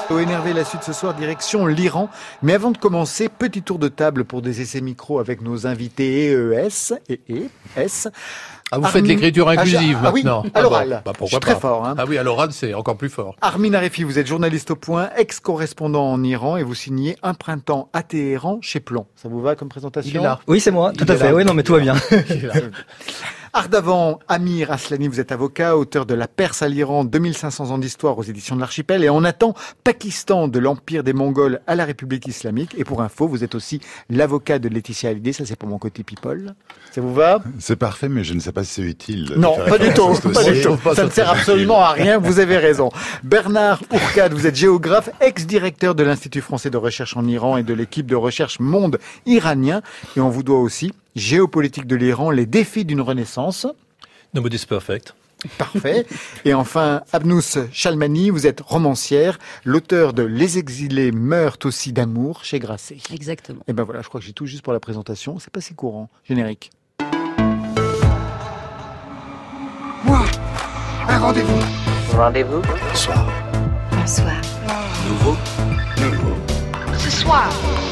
Au NRV, la suite ce soir, direction l'Iran. Mais avant de commencer, petit tour de table pour des essais micro avec nos invités EES et ES. Ah, vous faites l'écriture inclusive maintenant. Oui, à l'oral. Bah, je suis très fort. Hein. Ah oui, à l'oral, c'est encore plus fort. Armin Arefi, vous êtes journaliste au Point, ex-correspondant en Iran et vous signez Un printemps à Téhéran chez Plon. Ça vous va comme présentation? Il est là. Oui, c'est moi, tout à fait. Oui, non, mais tout va bien. Ardavan Amir Aslani, vous êtes avocat, auteur de La Perse à l'Iran, 2500 ans d'histoire aux éditions de l'Archipel. Et on attend Pakistan de l'Empire des Mongols à la République islamique. Et pour info, vous êtes aussi l'avocat de Laetitia Hallyday. Ça, c'est pour mon côté people. Ça vous va? C'est parfait, mais je ne sais pas si c'est utile. Non, pas du tout. Ça ne sert absolument à rien. Vous avez raison. Bernard Ourcade, vous êtes géographe, ex-directeur de l'Institut français de recherche en Iran et de l'équipe de recherche Monde iranien. Et on vous doit aussi Géopolitique de l'Iran, les défis d'une renaissance. Nobody's perfect. Parfait. Et enfin, Abnous Chalmani, vous êtes romancière, l'auteur de Les exilés meurent aussi d'amour chez Grasset. Exactement. Et ben voilà, je crois que j'ai tout juste pour la présentation. C'est pas si courant. Générique. Moi, un rendez-vous. Rendez-vous. Bonsoir. Bonsoir. Nouveau. Ce soir.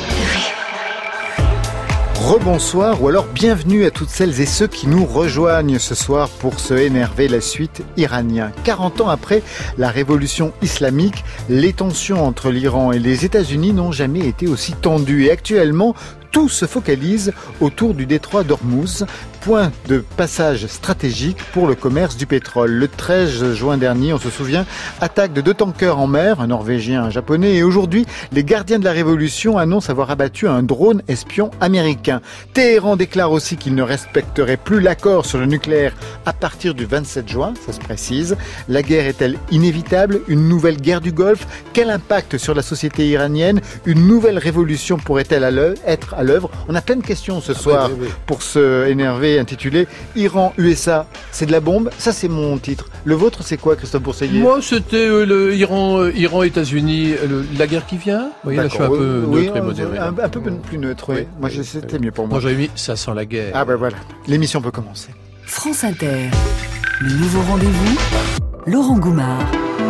Rebonsoir ou alors bienvenue à toutes celles et ceux qui nous rejoignent ce soir pour se énerver la suite iranien. 40 ans après la révolution islamique, les tensions entre l'Iran et les États-Unis n'ont jamais été aussi tendues et actuellement, tout se focalise autour du détroit d'Ormuz, point de passage stratégique pour le commerce du pétrole. Le 13 juin dernier, on se souvient, attaque de 2 tankers en mer, un norvégien, un japonais, et aujourd'hui, les gardiens de la révolution annoncent avoir abattu un drone espion américain. Téhéran déclare aussi qu'il ne respecterait plus l'accord sur le nucléaire à partir du 27 juin, ça se précise. La guerre est-elle inévitable? Une nouvelle guerre du Golfe? Quel impact sur la société iranienne? Une nouvelle révolution pourrait-elle être à l'œuvre? On a plein de questions ce soir pour se énerver, intitulé Iran-USA, c'est de la bombe? Ça, c'est mon titre. Le vôtre, c'est quoi, Christophe Bourseillet? Moi, c'était le Iran-États-Unis, la guerre qui vient. Vous voyez, là, je suis un peu neutre et modéré. Un peu plus neutre, oui. Moi, c'était mieux pour moi. Moi, j'avais mis ça sent la guerre. Ah ben voilà, l'émission peut commencer. France Inter, le nouveau rendez-vous, Laurent Goumard.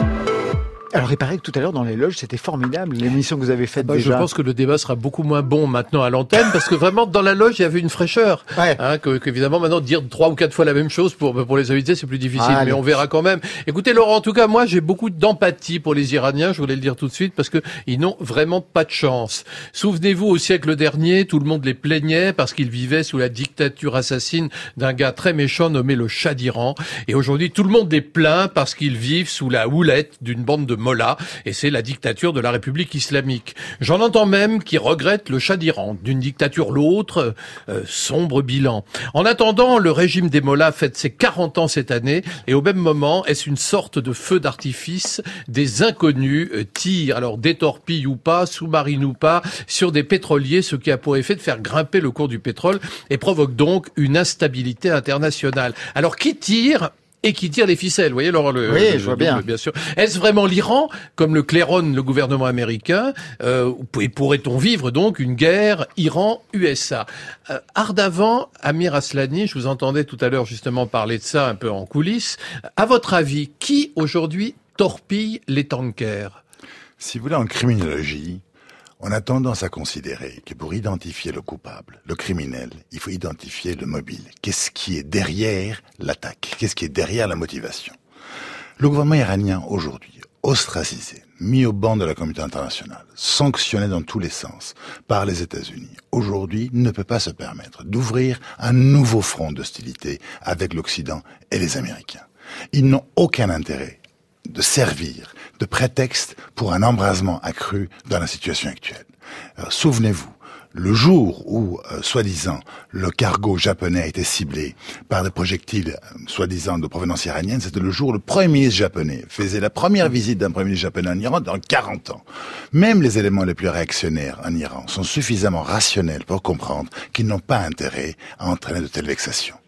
Alors, il paraît que tout à l'heure, dans les loges, c'était formidable, l'émission que vous avez faite déjà. Je pense que le débat sera beaucoup moins bon maintenant à l'antenne, parce que vraiment, dans la loge, il y avait une fraîcheur. Ouais. Hein, qu'évidemment, maintenant, dire 3 ou 4 fois la même chose pour les invités, c'est plus difficile, mais on verra quand même. Écoutez, Laurent, en tout cas, moi, j'ai beaucoup d'empathie pour les Iraniens, je voulais le dire tout de suite, parce que ils n'ont vraiment pas de chance. Souvenez-vous, au siècle dernier, tout le monde les plaignait parce qu'ils vivaient sous la dictature assassine d'un gars très méchant nommé le Shah d'Iran. Et aujourd'hui, tout le monde les plaint parce qu'ils vivent sous la houlette d'une bande de mollahs, et c'est la dictature de la République islamique. J'en entends même qui regrettent le Shah d'Iran, d'une dictature l'autre, sombre bilan. En attendant, le régime des mollahs fête ses 40 ans cette année, et au même moment, est-ce une sorte de feu d'artifice? Des inconnus tirent, alors des torpilles ou pas, sous-marines ou pas, sur des pétroliers, ce qui a pour effet de faire grimper le cours du pétrole et provoque donc une instabilité internationale. Alors qui tire et qui tire les ficelles, vous voyez, Laurent, je vois bien sûr. Est-ce vraiment l'Iran, comme le claironne le gouvernement américain, et pourrait-on vivre donc une guerre Iran-USA? Ardavan Amir Aslani, je vous entendais tout à l'heure justement parler de ça un peu en coulisses. À votre avis, qui aujourd'hui torpille les tankers? Si vous voulez, en criminologie, on a tendance à considérer que pour identifier le coupable, le criminel, il faut identifier le mobile. Qu'est-ce qui est derrière l'attaque? Qu'est-ce qui est derrière la motivation? Le gouvernement iranien, aujourd'hui, ostracisé, mis au banc de la communauté internationale, sanctionné dans tous les sens par les États-Unis, aujourd'hui ne peut pas se permettre d'ouvrir un nouveau front d'hostilité avec l'Occident et les Américains. Ils n'ont aucun intérêt de servir de prétexte pour un embrasement accru dans la situation actuelle. Souvenez-vous, le jour où, soi-disant, le cargo japonais a été ciblé par des projectiles, soi-disant, de provenance iranienne, c'était le jour où le Premier ministre japonais faisait la première visite d'un Premier ministre japonais en Iran dans 40 ans. Même les éléments les plus réactionnaires en Iran sont suffisamment rationnels pour comprendre qu'ils n'ont pas intérêt à entraîner de telles vexations.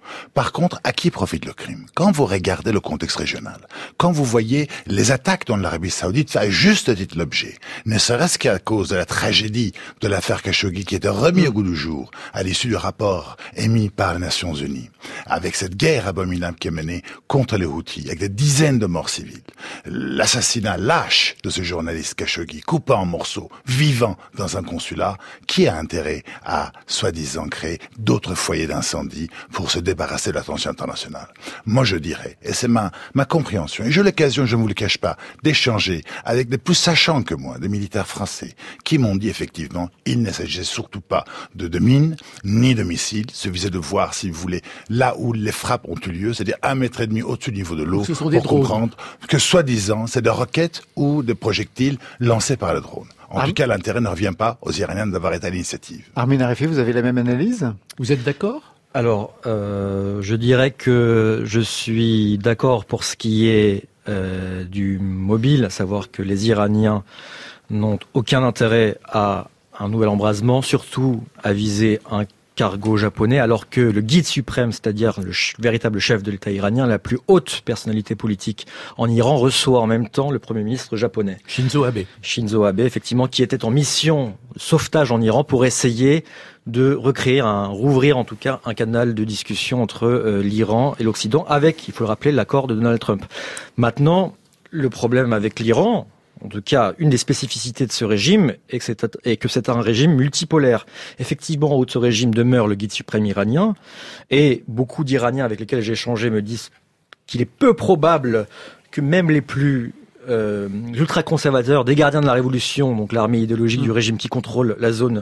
Par contre, à qui profite le crime? Quand vous regardez le contexte régional, quand vous voyez les attaques dont l'Arabie Saoudite fait à juste titre l'objet, ne serait-ce qu'à cause de la tragédie de l'affaire Khashoggi qui était remis au goût du jour à l'issue du rapport émis par les Nations Unies, avec cette guerre abominable qui est menée contre les Houthis, avec des dizaines de morts civiles, l'assassinat lâche de ce journaliste Khashoggi, coupé en morceaux, vivant dans un consulat, qui a intérêt à, soi-disant, créer d'autres foyers d'incendie pour se débarrasser de l'attention internationale? Moi, je dirais, et c'est ma compréhension, et j'ai eu l'occasion, je ne vous le cache pas, d'échanger avec des plus sachants que moi, des militaires français, qui m'ont dit effectivement, il ne s'agissait surtout pas de mines, ni de missiles, il suffisait de voir, si vous voulez, là où les frappes ont eu lieu, c'est-à-dire 1,5 mètre au-dessus du niveau de l'eau, pour comprendre que, soi-disant, c'est des roquettes ou des projectiles lancés par le drone. En tout cas, l'intérêt ne revient pas aux Iraniens d'avoir été à l'initiative. Armin Arifi, vous avez la même analyse? Vous êtes d'accord? Alors, je dirais que je suis d'accord pour ce qui est du mobile, à savoir que les Iraniens n'ont aucun intérêt à un nouvel embrasement, surtout à viser un cargo japonais, alors que le guide suprême, c'est-à-dire le véritable chef de l'État iranien, la plus haute personnalité politique en Iran, reçoit en même temps le Premier ministre japonais. Shinzo Abe, effectivement, qui était en mission de sauvetage en Iran pour essayer de rouvrir en tout cas un canal de discussion entre l'Iran et l'Occident, avec, il faut le rappeler, l'accord de Donald Trump. Maintenant, le problème avec l'Iran, en tout cas, une des spécificités de ce régime est que c'est un régime multipolaire. Effectivement, en haut de ce régime demeure le guide suprême iranien, et beaucoup d'Iraniens avec lesquels j'ai échangé me disent qu'il est peu probable que même les plus ultra-conservateurs, des gardiens de la révolution, donc l'armée idéologique du régime qui contrôle la zone,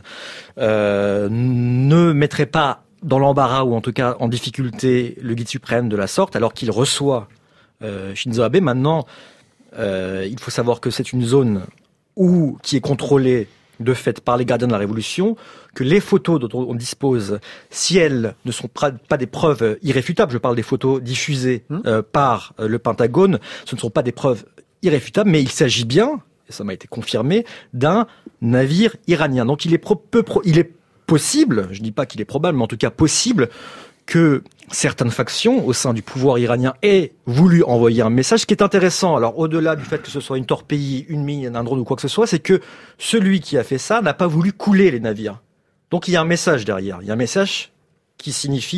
ne mettraient pas dans l'embarras, ou en tout cas en difficulté, le guide suprême de la sorte, alors qu'il reçoit Shinzo Abe. Maintenant, il faut savoir que c'est une zone qui est contrôlée de fait par les gardiens de la Révolution, que les photos dont on dispose, si elles ne sont pas des preuves irréfutables, je parle des photos diffusées par le Pentagone, ce ne sont pas des preuves irréfutables, mais il s'agit bien, et ça m'a été confirmé, d'un navire iranien. Donc il est possible, je ne dis pas qu'il est probable, mais en tout cas possible, que certaines factions au sein du pouvoir iranien aient voulu envoyer un message. Ce qui est intéressant, alors au-delà du fait que ce soit une torpille, une mine, un drone ou quoi que ce soit, c'est que celui qui a fait ça n'a pas voulu couler les navires. Donc il y a un message derrière. Il y a un message qui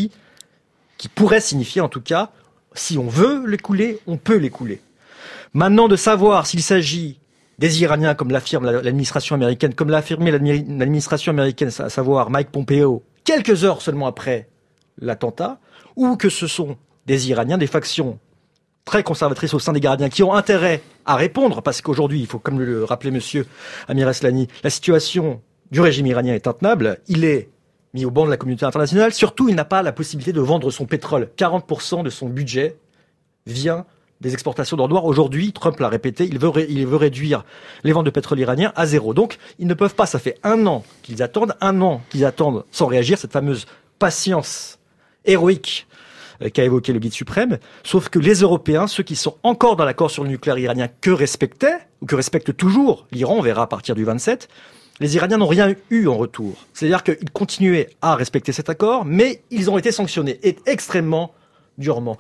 pourrait signifier en tout cas, si on veut les couler, on peut les couler. Maintenant, de savoir s'il s'agit des Iraniens, comme l'affirme l'administration américaine, comme l'a affirmé l'administration américaine, à savoir Mike Pompeo, quelques heures seulement après l'attentat, ou que ce sont des Iraniens, des factions très conservatrices au sein des gardiens qui ont intérêt à répondre, parce qu'aujourd'hui, il faut, comme le rappelait monsieur Amir Eslani, la situation du régime iranien est intenable, il est mis au banc de la communauté internationale, surtout il n'a pas la possibilité de vendre son pétrole. 40% de son budget vient des exportations d'or noir. Aujourd'hui, Trump l'a répété, il veut réduire les ventes de pétrole iranien à 0. Donc, ils ne peuvent pas, ça fait un an qu'ils attendent sans réagir, cette fameuse patience héroïque qu'a évoqué le guide suprême, sauf que les Européens, ceux qui sont encore dans l'accord sur le nucléaire iranien que respecte toujours l'Iran, on verra à partir du 27, les Iraniens n'ont rien eu en retour. C'est-à-dire qu'ils continuaient à respecter cet accord, mais ils ont été sanctionnés, et extrêmement durement.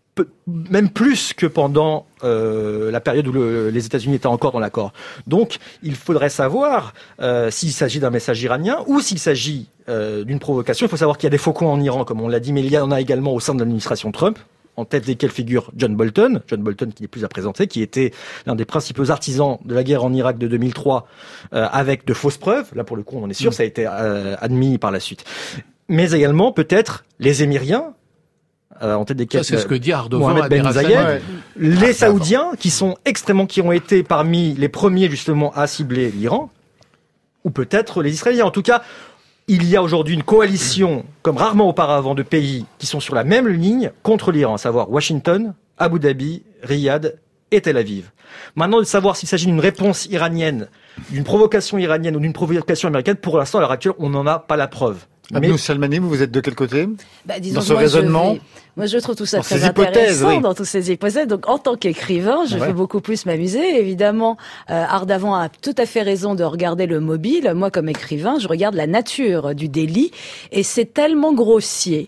Même plus que pendant la période où les États-Unis étaient encore dans l'accord. Donc, il faudrait savoir s'il s'agit d'un message iranien ou s'il s'agit d'une provocation. Il faut savoir qu'il y a des faucons en Iran, comme on l'a dit, mais il y en a également au sein de l'administration Trump, en tête desquels figure John Bolton qui n'est plus à présenter, qui était l'un des principaux artisans de la guerre en Irak de 2003, avec de fausses preuves. Là, pour le coup, on en est sûr, ça a été admis par la suite. Mais également, peut-être, les Émiriens, en tête desquels c'est ce que dit Ardovan, Mohamed Ben Zayed, les Saoudiens qui ont été parmi les premiers justement à cibler l'Iran, ou peut-être les Israéliens. En tout cas, il y a aujourd'hui une coalition, comme rarement auparavant, de pays qui sont sur la même ligne contre l'Iran, à savoir Washington, Abu Dhabi, Riyad et Tel Aviv. Maintenant, de savoir s'il s'agit d'une réponse iranienne, d'une provocation iranienne ou d'une provocation américaine, pour l'instant, à l'heure actuelle, on n'en a pas la preuve. Abnou Salmani, vous êtes de quel côté disons, dans ce raisonnement? Moi, je trouve tout ça très intéressant dans toutes ces hypothèses. Donc, en tant qu'écrivain, je vais beaucoup plus m'amuser. Évidemment, Ardavan a tout à fait raison de regarder le mobile. Moi, comme écrivain, je regarde la nature du délit. Et c'est tellement grossier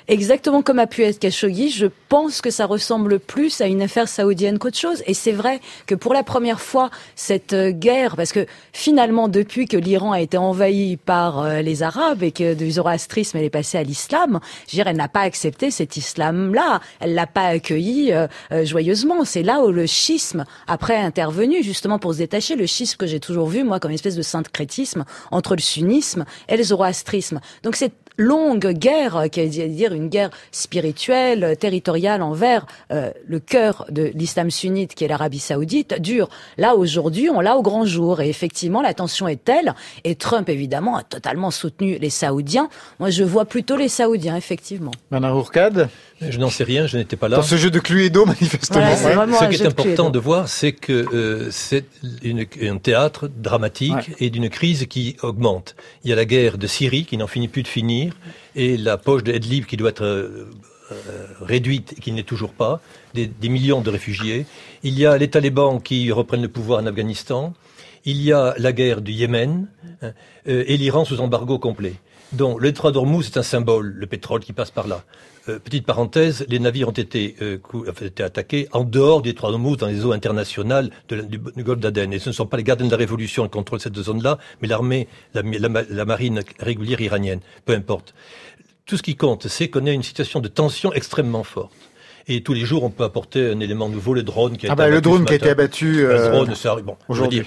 Exactement comme a pu être Khashoggi, je pense que ça ressemble plus à une affaire saoudienne qu'autre chose. Et c'est vrai que pour la première fois, cette guerre, parce que finalement, depuis que l'Iran a été envahi par les Arabes et que du zoroastrisme elle est passée à l'islam, je veux dire, elle n'a pas accepté cet islam-là, elle l'a pas accueilli joyeusement. C'est là où le schisme après est intervenu, justement pour se détacher. Le schisme que j'ai toujours vu, moi, comme une espèce de syncrétisme entre le sunnisme et le zoroastrisme. Donc cette longue guerre, qui veut dire une guerre spirituelle, territoriale envers le cœur de l'islam sunnite qui est l'Arabie Saoudite, dure. Là, aujourd'hui, on l'a au grand jour. Et effectivement, la tension est telle. Et Trump, évidemment, a totalement soutenu les Saoudiens. Moi, je vois plutôt les Saoudiens, effectivement. Bernard Hourcade ? Je n'en sais rien, je n'étais pas là. Dans ce jeu de Cluedo, manifestement. Voilà, ce qui est important de voir, c'est que c'est un théâtre dramatique et d'une crise qui augmente. Il y a la guerre de Syrie qui n'en finit plus de finir, et la poche de Idlib qui doit être réduite et qui n'est toujours pas, des millions de réfugiés. Il y a les talibans qui reprennent le pouvoir en Afghanistan. Il y a la guerre du Yémen et l'Iran sous embargo complet. Donc le détroit d'Ormuz est un symbole, le pétrole qui passe par là. Petite parenthèse, les navires ont été attaqués en dehors du détroit d'Ormuz, dans les eaux internationales du golfe d'Aden. Et ce ne sont pas les gardiens de la Révolution qui contrôlent cette zone-là, mais l'armée, la marine régulière iranienne. Peu importe. Tout ce qui compte, c'est qu'on est une situation de tension extrêmement forte. Et tous les jours, on peut apporter un élément nouveau, le drone qui a été abattu. Le drone qui a été abattu le drone, aujourd'hui.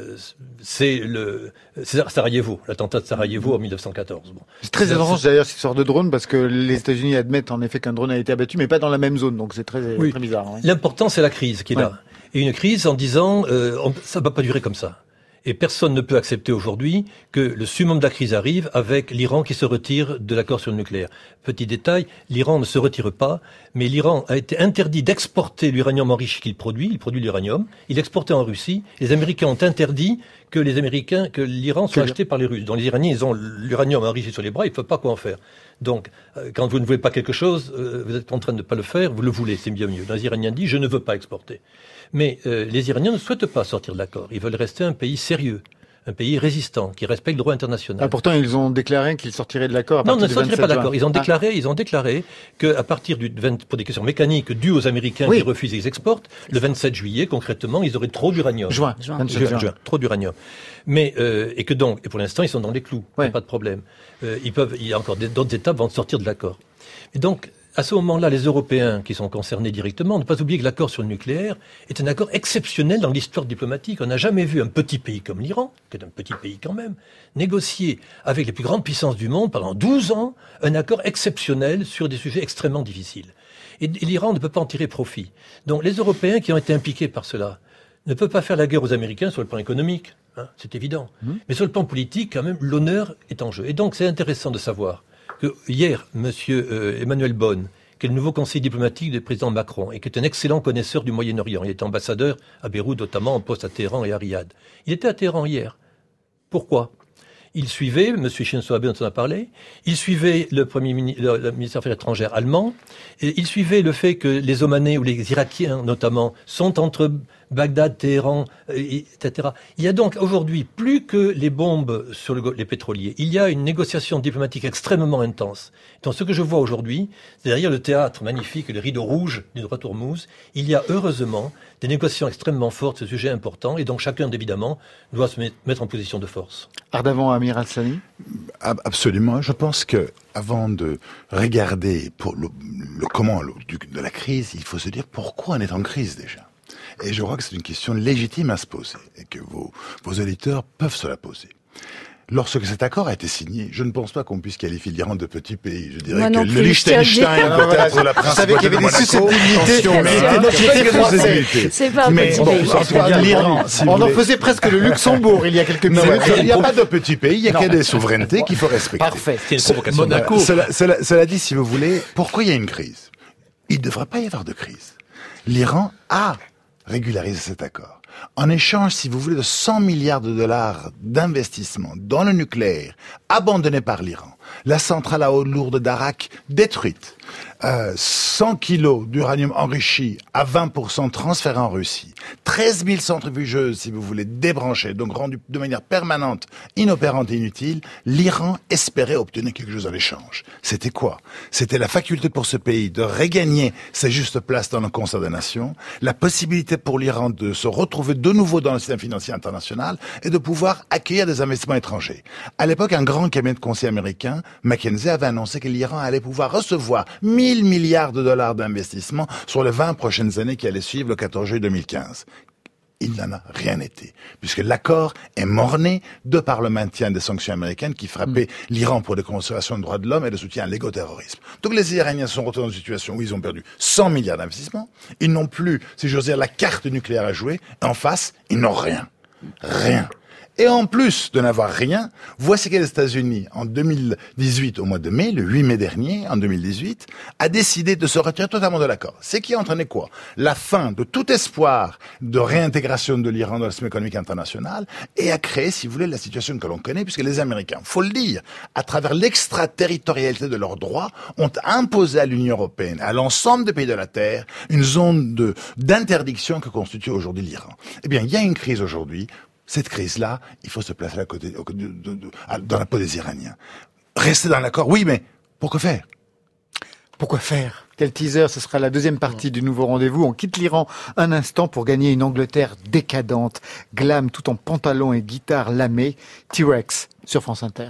C'est Sarajevo, l'attentat de Sarajevo en 1914. Bon. C'est très étrange d'ailleurs cette histoire de drone, parce que les États-Unis admettent en effet qu'un drone a été abattu, mais pas dans la même zone, donc c'est très bizarre. Oui. L'important, c'est la crise qui est là. Et une crise en disant, ça ne va pas durer comme ça. Et personne ne peut accepter aujourd'hui que le summum de la crise arrive avec l'Iran qui se retire de l'accord sur le nucléaire. Petit détail, l'Iran ne se retire pas, mais l'Iran a été interdit d'exporter l'uranium enrichi qu'il produit. Il produit l'uranium, il exportait en Russie. Les Américains ont interdit que l'Iran soit acheté par les Russes. Donc les Iraniens, ils ont l'uranium enrichi sur les bras, ils ne peuvent pas quoi en faire. Donc, quand vous ne voulez pas quelque chose, vous êtes en train de ne pas le faire, vous le voulez, c'est bien mieux. Les Iraniens disent, je ne veux pas exporter. Mais les Iraniens ne souhaitent pas sortir de l'accord. Ils veulent rester un pays sérieux, un pays résistant, qui respecte le droit international. Pourtant, ils ont déclaré qu'ils sortiraient de l'accord. Non, ils ne sortiraient pas de l'accord. Ils ont déclaré qu'à partir pour des questions mécaniques dues aux Américains qui refusent qu'ils exportent, le 27 juillet, concrètement, ils auraient trop d'uranium. Juin. Trop d'uranium. Mais et pour l'instant, ils sont dans les clous. Pas de problème. Il y a encore d'autres étapes avant de sortir de l'accord. Et donc, à ce moment-là, les Européens qui sont concernés directement, ne pas oublier que l'accord sur le nucléaire est un accord exceptionnel dans l'histoire diplomatique. On n'a jamais vu un petit pays comme l'Iran, qui est un petit pays quand même, négocier avec les plus grandes puissances du monde pendant 12 ans un accord exceptionnel sur des sujets extrêmement difficiles. Et l'Iran ne peut pas en tirer profit. Donc les Européens qui ont été impliqués par cela ne peuvent pas faire la guerre aux Américains sur le plan économique, c'est évident. Mais sur le plan politique, quand même, l'honneur est en jeu. Et donc c'est intéressant de savoir que hier, monsieur Emmanuel Bonne, qui est le nouveau conseiller diplomatique du président Macron et qui est un excellent connaisseur du Moyen-Orient, il est ambassadeur à Beyrouth, notamment en poste à Téhéran et à Riyad. Il était à Téhéran hier. Pourquoi ? Il suivait, monsieur Shinzo Abe dont on a parlé, il suivait le ministère des Affaires étrangères allemand, et il suivait le fait que les Omanais ou les Irakiens notamment sont entre Bagdad, Téhéran, etc. Il y a donc aujourd'hui plus que les bombes sur les pétroliers. Il y a une négociation diplomatique extrêmement intense. Donc ce que je vois aujourd'hui, c'est derrière le théâtre magnifique, le rideau rouge du droit Hormuz, il y a heureusement des négociations extrêmement fortes, ce sujet important, et donc chacun évidemment doit se mettre en position de force. Ardavant Amir Al-Sani ? Absolument. Je pense que avant de regarder pour le comment de la crise, il faut se dire pourquoi on est en crise déjà. Et je crois que c'est une question légitime à se poser et que vos auditeurs peuvent se la poser. Lorsque cet accord a été signé, je ne pense pas qu'on puisse qualifier l'Iran de petit pays. Je dirais que le Liechtenstein, peut-être la principale de Monaco. C'est pas un petit pays. L'Iran, on en faisait presque le Luxembourg il y a quelques minutes. Il n'y a pas de petit pays, il n'y a que des souverainetés qu'il faut respecter. Parfait. Monaco. Cela dit, si vous voulez, pourquoi il y a une crise ? Il ne devrait pas y avoir de crise. L'Iran a régulariser cet accord. En échange, si vous voulez, de 100 milliards de dollars d'investissement dans le nucléaire abandonné par l'Iran, La centrale à eau lourde d'Arak détruite. 100 kilos d'uranium enrichi à 20% transféré en Russie. 13 000 centrifugeuses, si vous voulez, débranchées, donc rendues de manière permanente, inopérantes et inutiles. L'Iran espérait obtenir quelque chose en échange. C'était quoi? C'était la faculté pour ce pays de regagner sa juste place dans le concert des nations, la possibilité pour l'Iran de se retrouver de nouveau dans le système financier international et de pouvoir accueillir des investissements étrangers. À l'époque, un grand cabinet de conseil américain, McKinsey, avait annoncé que l'Iran allait pouvoir recevoir 1 000 milliards de dollars d'investissement sur les 20 prochaines années qui allaient suivre le 14 juillet 2015. Il n'en a rien été, puisque l'accord est mort-né de par le maintien des sanctions américaines qui frappaient l'Iran pour des considérations de droits de l'homme et de soutien à l'écoterrorisme. Donc les Iraniens se sont retrouvés dans une situation où ils ont perdu 100 milliards d'investissements, ils n'ont plus, si j'ose dire, la carte nucléaire à jouer, et en face, ils n'ont rien. Rien. Et en plus de n'avoir rien, voici que les États-Unis, en 2018, au mois de mai, le 8 mai dernier, en 2018, a décidé de se retirer totalement de l'accord. C'est qui a entraîné quoi? La fin de tout espoir de réintégration de l'Iran dans le système économique international et a créé, si vous voulez, la situation que l'on connaît, puisque les Américains, faut le dire, à travers l'extraterritorialité de leurs droits, ont imposé à l'Union européenne, à l'ensemble des pays de la Terre, une zone d'interdiction que constitue aujourd'hui l'Iran. Eh bien, il y a une crise aujourd'hui. Cette crise-là, il faut se placer dans la peau des Iraniens. Rester dans l'accord, oui, mais pourquoi faire? Pourquoi faire? Quel teaser, ce sera la deuxième partie du nouveau rendez-vous. On quitte l'Iran un instant pour gagner une Angleterre décadente. Glam tout en pantalon et guitare lamée. T-Rex sur France Inter.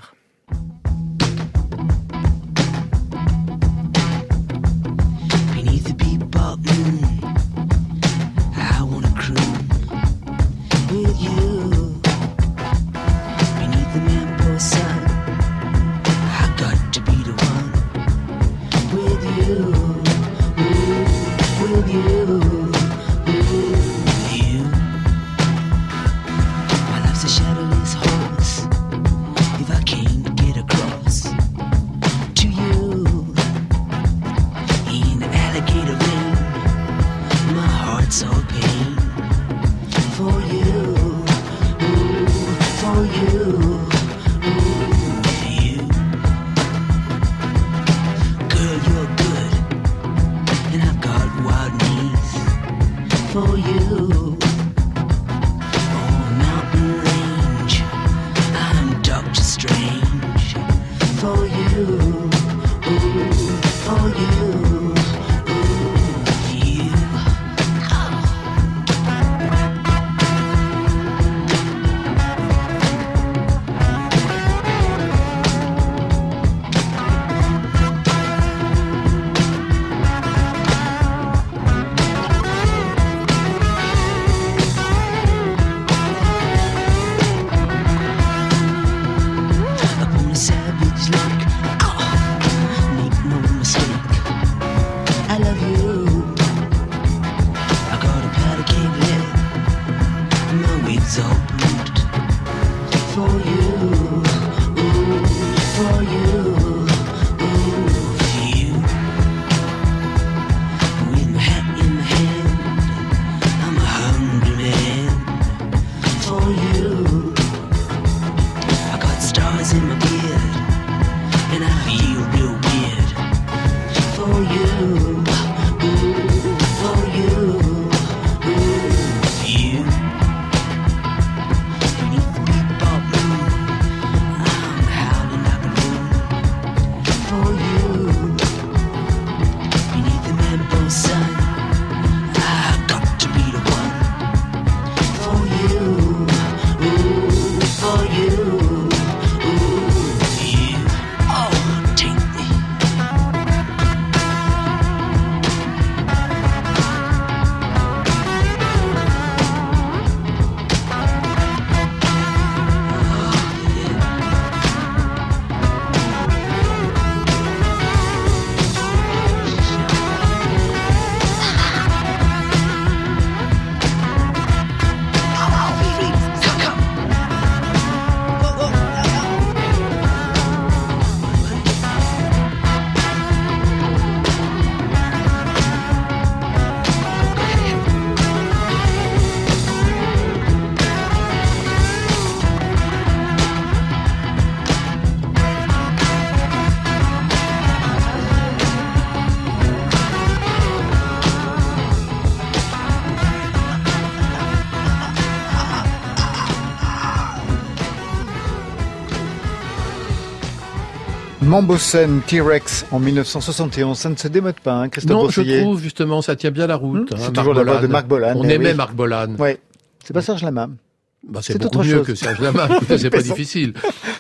Mambosen, T-Rex en 1971, ça ne se démode pas, hein, Christophe Boursier. Non, je trouve justement, ça tient bien la route. C'est toujours la voix de Marc Bolan. On aimait Marc Bolan. Oui, c'est pas Serge Lama. C'est beaucoup mieux que Serge Lama, c'est pas difficile.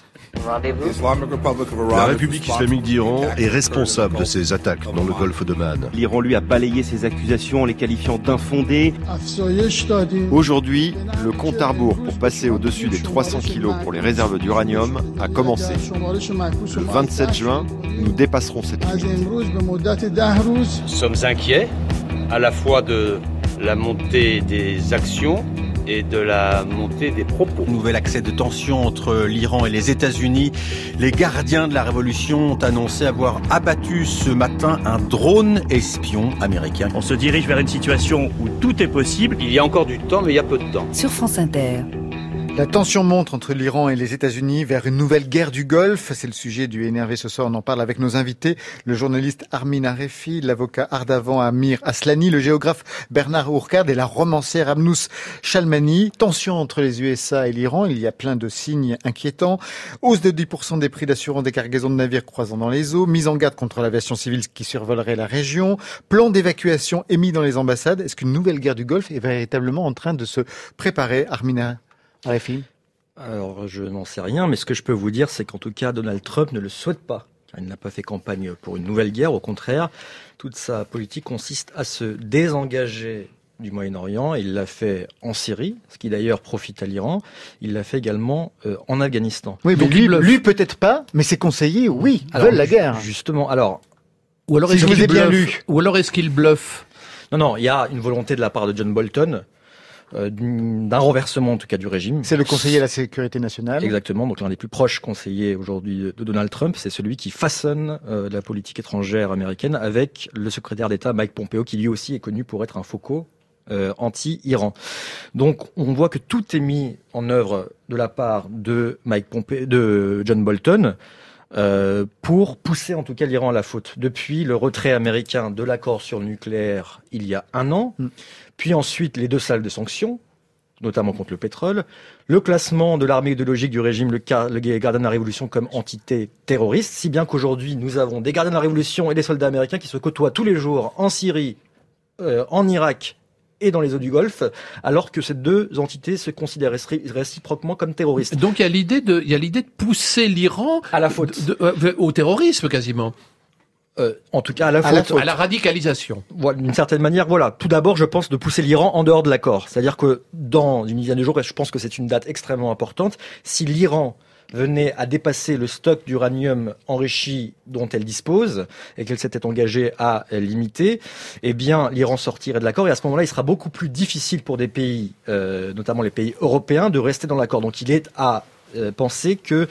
La République islamique d'Iran est responsable de ces attaques dans le golfe d'Oman. L'Iran, lui, a balayé ces accusations en les qualifiant d'infondées. Aujourd'hui, le compte à rebours pour passer au-dessus des 300 kilos pour les réserves d'uranium a commencé. Le 27 juin, nous dépasserons cette limite. Nous sommes inquiets à la fois de la montée des actions et de la montée des propos. Nouvel accès de tension entre l'Iran et les États-Unis. Les gardiens de la révolution ont annoncé avoir abattu ce matin un drone espion américain. On se dirige vers une situation où tout est possible. Il y a encore du temps, mais il y a peu de temps. Sur France Inter. La tension monte entre l'Iran et les États-Unis vers une nouvelle guerre du Golfe. C'est le sujet du Énervé ce soir. On en parle avec nos invités. Le journaliste Armin Arefi, l'avocat Ardavan Amir Aslani, le géographe Bernard Hourcade et la romancière Amnous Chalmani. Tension entre les USA et l'Iran. Il y a plein de signes inquiétants. Hausse de 10% des prix d'assurance des cargaisons de navires croisant dans les eaux. Mise en garde contre l'aviation civile qui survolerait la région. Plan d'évacuation émis dans les ambassades. Est-ce qu'une nouvelle guerre du Golfe est véritablement en train de se préparer, Armin Arefi? Alors, je n'en sais rien, mais ce que je peux vous dire, c'est qu'en tout cas, Donald Trump ne le souhaite pas. Il n'a pas fait campagne pour une nouvelle guerre. Au contraire, toute sa politique consiste à se désengager du Moyen-Orient. Il l'a fait en Syrie, ce qui d'ailleurs profite à l'Iran. Il l'a fait également en Afghanistan. Oui, mais lui peut-être pas, mais ses conseillers, oui, veulent la guerre. Justement, alors... Ou alors est-ce qu'il bluffe? Ou alors est-ce qu'il bluffe? Non, il y a une volonté de la part de John Bolton, d'un renversement en tout cas du régime. C'est le conseiller à la sécurité nationale. Exactement, donc l'un des plus proches conseillers aujourd'hui de Donald Trump, c'est celui qui façonne la politique étrangère américaine avec le secrétaire d'État Mike Pompeo, qui lui aussi est connu pour être un faucon anti-Iran. Donc on voit que tout est mis en œuvre de la part de de John Bolton pour pousser en tout cas l'Iran à la faute. Depuis le retrait américain de l'accord sur le nucléaire il y a 1 an, puis ensuite les 2 salles de sanctions, notamment contre le pétrole, le classement de l'armée idéologique du régime, le gardien de la Révolution comme entité terroriste, si bien qu'aujourd'hui nous avons des gardiens de la Révolution et des soldats américains qui se côtoient tous les jours en Syrie, en Irak et dans les eaux du Golfe, alors que ces 2 entités se considèrent réciproquement comme terroristes. Donc il y a l'idée de pousser l'Iran à la faute, au terrorisme quasiment. En tout cas, à la faute. À la radicalisation. Voilà, d'une certaine manière, voilà. Tout d'abord, je pense de pousser l'Iran en dehors de l'accord. C'est-à-dire que dans une dizaine de jours, et je pense que c'est une date extrêmement importante, si l'Iran venait à dépasser le stock d'uranium enrichi dont elle dispose et qu'elle s'était engagée à limiter, eh bien, l'Iran sortirait de l'accord et à ce moment-là, il sera beaucoup plus difficile pour des pays, notamment les pays européens, de rester dans l'accord. Donc, il est à penser que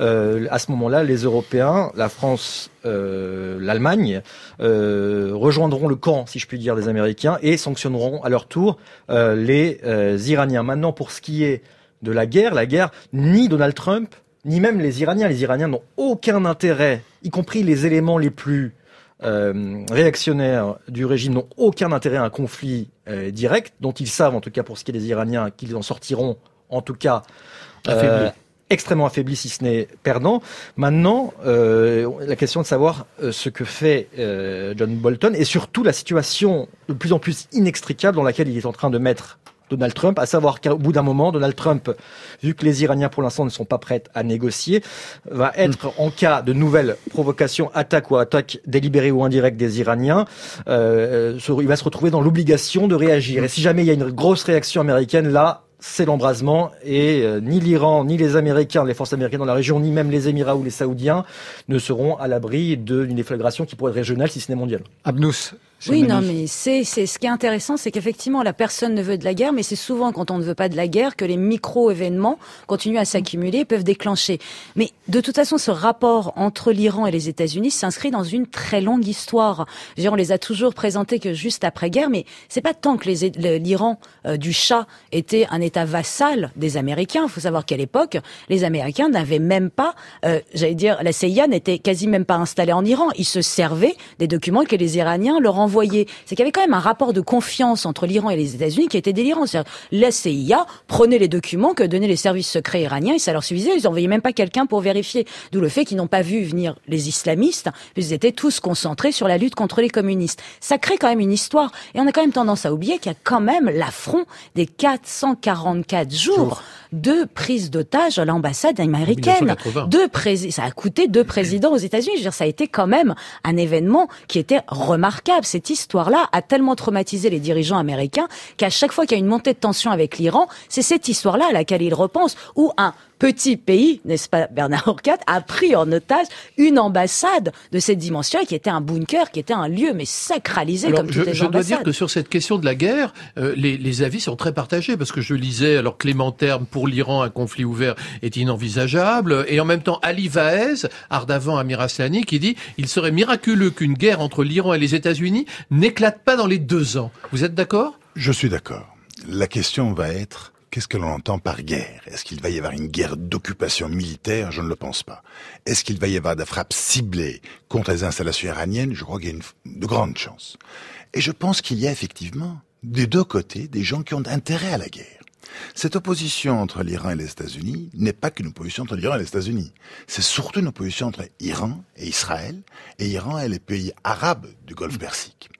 à ce moment-là, les Européens, la France, l'Allemagne rejoindront le camp, si je puis dire, des Américains et sanctionneront à leur tour les Iraniens. Maintenant, pour ce qui est de la guerre, ni Donald Trump, ni même les Iraniens n'ont aucun intérêt, y compris les éléments les plus réactionnaires du régime n'ont aucun intérêt à un conflit direct, dont ils savent, en tout cas pour ce qui est des Iraniens, qu'ils en sortiront, en tout cas, extrêmement affaiblis, si ce n'est perdants. Maintenant, la question de savoir ce que fait John Bolton et surtout la situation de plus en plus inextricable dans laquelle il est en train de mettre Donald Trump, à savoir qu'au bout d'un moment, Donald Trump, vu que les Iraniens pour l'instant ne sont pas prêts à négocier, va être en cas de nouvelle provocation, attaque délibérée ou indirecte des Iraniens, il va se retrouver dans l'obligation de réagir. Et si jamais il y a une grosse réaction américaine, là, c'est l'embrasement et ni l'Iran, ni les Américains, les forces américaines dans la région, ni même les Émirats ou les Saoudiens ne seront à l'abri d'une déflagration qui pourrait être régionale si ce n'est mondiale. Amnous. Oui, non, mais c'est ce qui est intéressant, c'est qu'effectivement la personne ne veut de la guerre, mais c'est souvent quand on ne veut pas de la guerre que les micro-événements continuent à s'accumuler et peuvent déclencher. Mais de toute façon, ce rapport entre l'Iran et les États-Unis s'inscrit dans une très longue histoire. Je veux dire, on les a toujours présentés que juste après-guerre, mais c'est pas tant que l'Iran du Shah était un État vassal des Américains. Il faut savoir qu'à l'époque, les Américains n'avaient même pas, la CIA n'était quasi même pas installée en Iran. Ils se servaient des documents que les Iraniens leur envoyaient. envoyé, c'est qu'il y avait quand même un rapport de confiance entre l'Iran et les États-Unis qui était délirant. C'est-à-dire, la CIA prenait les documents que donnaient les services secrets iraniens et ça leur suffisait. Ils n'envoyaient même pas quelqu'un pour vérifier. D'où le fait qu'ils n'ont pas vu venir les islamistes, puisqu'ils étaient tous concentrés sur la lutte contre les communistes. Ça crée quand même une histoire. Et on a quand même tendance à oublier qu'il y a quand même l'affront des 444 jours de prise d'otages à l'ambassade américaine. Ça a coûté 2 présidents aux États-Unis. Je veux dire, ça a été quand même un événement qui était remarquable. Cette histoire-là a tellement traumatisé les dirigeants américains qu'à chaque fois qu'il y a une montée de tension avec l'Iran, c'est cette histoire-là à laquelle ils repensent, où un petit pays, n'est-ce pas Bernard Horcat, a pris en otage une ambassade de cette dimension qui était un bunker, qui était un lieu mais sacralisé. Alors, comme toutes les ambassades. Je dois dire que sur cette question de la guerre, les avis sont très partagés parce que je lisais, alors Clément Terme, pour l'Iran, un conflit ouvert est inenvisageable, et en même temps Ali Vaez, Ardavan Amir Aslani, qui dit il serait miraculeux qu'une guerre entre l'Iran et les États-Unis n'éclate pas dans les 2 ans. Vous êtes d'accord ? Je suis d'accord. La question va être: qu'est-ce que l'on entend par guerre? Est-ce qu'il va y avoir une guerre d'occupation militaire? Je ne le pense pas. Est-ce qu'il va y avoir des frappes ciblées contre les installations iraniennes? Je crois qu'il y a de grandes chances. Et je pense qu'il y a effectivement, des 2 côtés, des gens qui ont intérêt à la guerre. Cette opposition entre l'Iran et les États-Unis n'est pas qu'une opposition entre l'Iran et les États-Unis. C'est surtout une opposition entre Iran et Israël, et Iran et les pays arabes du Golfe Persique.